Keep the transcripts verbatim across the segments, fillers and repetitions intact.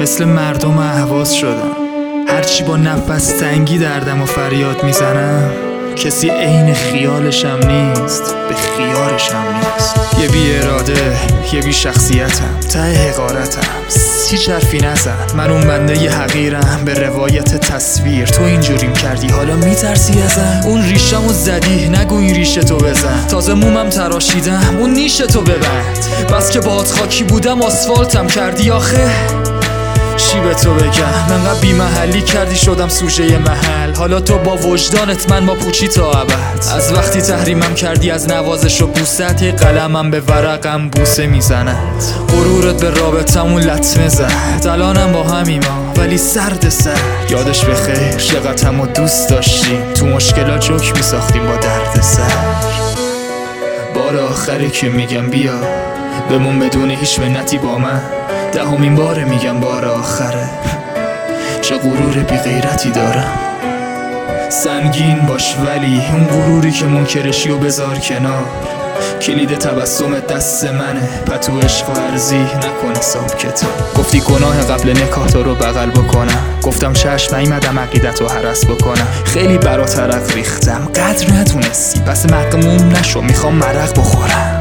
مثل مردم اهواز شدم. هرچی با نفس تنگی دردم و فریاد میزنم، کسی عین خیالشم نیست، به خیارشم نیست. یه بی اراده، یه بی شخصیتم، ته حقارتم، سی چرفی نزن. من اون بنده ی حقیرم به روایت تصویر. تو اینجوریم کردی حالا میترسی ازم. اون ریشمو زدی، نگو این ریشه تو بزن. تازه مومم تراشیدم، اون نیش تو ببند. بس که باهات خاکی بودم آسفالتم کردی آخه. چی به تو بگم، انقدر بی محلی کردی شدم سوژه محل. حالا تو با وجدانت، من با پوچی تا ابد. از وقتی تحریمم کردی از نوازش و بوست، یه قلمم به ورقم بوسه میزند. غرورت به رابطمون لطمه زد. الانم با همیم ولی سرد سر. یادش بخیر چقدر همو دوست داشتیم، تو مشکلات جوک میساختیم با درد سر. بار آخره که میگم بیا بمون بدون هیچ منتی با من. دهمین باره میگم بار آخره. چه غرور بی غیرتی دارم. سنگین باش ولی اون غروری که منکرشی و بذار کنار. کلید تبسمت دست منه، پتو عشق و ارزی نکن حساب کتاب. گفتی گناه قبل نکاح تو رو بغل بکنم، گفتم چشم نیمدم عقیدت رو هرس بکنم. خیلی برات عرق ریختم، قدر ندونستی، پس مقموم نشو میخوام مرق بخورم.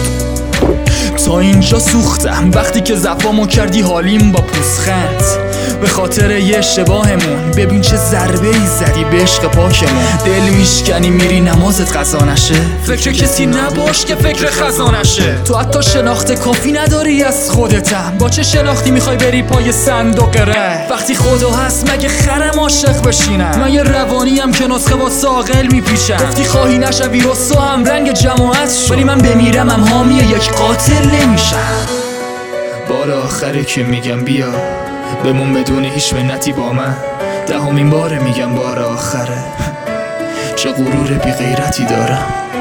تا اینجا سوختم وقتی که زفامو کردی حالیم با پوزخند. به خاطر یه اشتباهمون ببین چه ضربه ای زدی به عشق پاکمون. دل میشکنی میری نمازت قضا نشه، فکر کسی نباش که فکر خزانشه. تو حتی شناخت کافی نداری از خودتم، با چه شناختی میخوای بری پای صندوق ره؟ وقتی خدا هست مگه خرم عاشق بشینم؟ من یه روانیم که نسخه با ساقل میپیچم. گفتی خواهی نشوی رسوا هم رنگ جماعت شد، ولی من بمیرم هم حامی یک قاتل نمیشم. بار آخره که میگم بیا بمون بدون هیچ منتی با من. دهمین باره میگم بار آخره. چه غرور بی غیرتی دارم.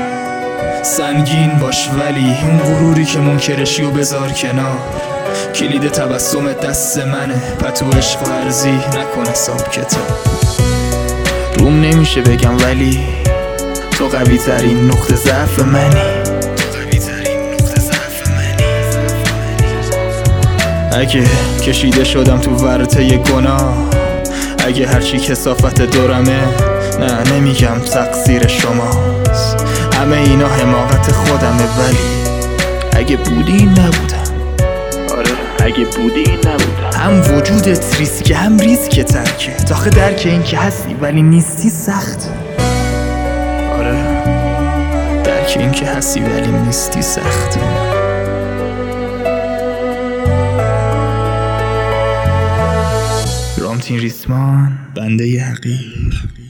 سنگین باش ولی اون غروری که منکرشی و بذار کنار. کلید تبسمت دست منه، پتو عشق و ارزی نکن حساب کتاب. روم نمیشه بگم ولی تو قوی ترین نقطه ضعف منی. اگه کشیده شدم تو ورطه گناه، اگه هرچی کثافت دورمه، نه نمیگم تقصیر شماست. همه اینا حماقت خودمه، ولی اگه بودی نبودم. آره اگه بودی نبودم. هم وجودت ریسک هم ریسک ترکه. تاخه درک این که هستی ولی نیستی سخت. آره درک این که هستی ولی نیستی سخت. رامتین ریسمان، بنده ی حقیر.